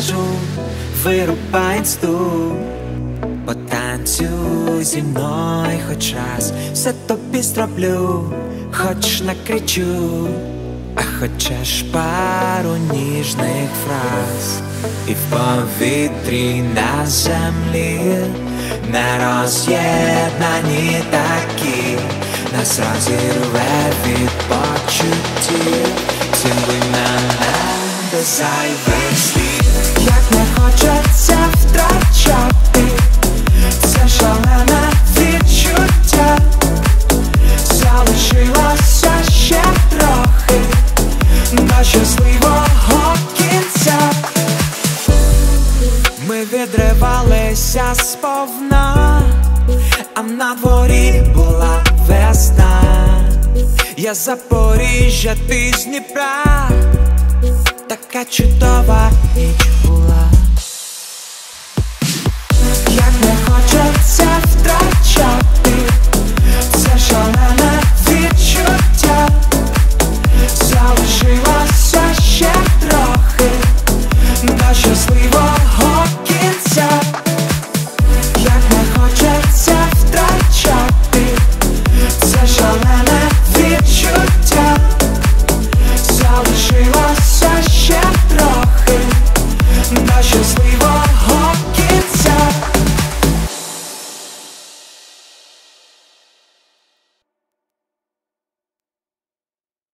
скажу, вирубай інсту, потанцюй зі мною хоч раз, все тобі зроблю, хоч накричу, а хочеш пару ніжних фраз. І в повітрі на землі не роз'єднані такі, нас розірве від почуттів. Цілуй мене без зайвих слів. Як не хочеться втрачати це шалене відчуття, залишилося ще трохи до щасливого кінця. Ми відривалися сповна, а на дворі була весна. Я з Запоріжжя, ти з Дніпра, така чудова ніч була. Як не хочеться втрачати це шалене відчуття, залишилося ще трохи до щасливого кінця. Як не хочеться втрачати це шалене відчуття, залишилося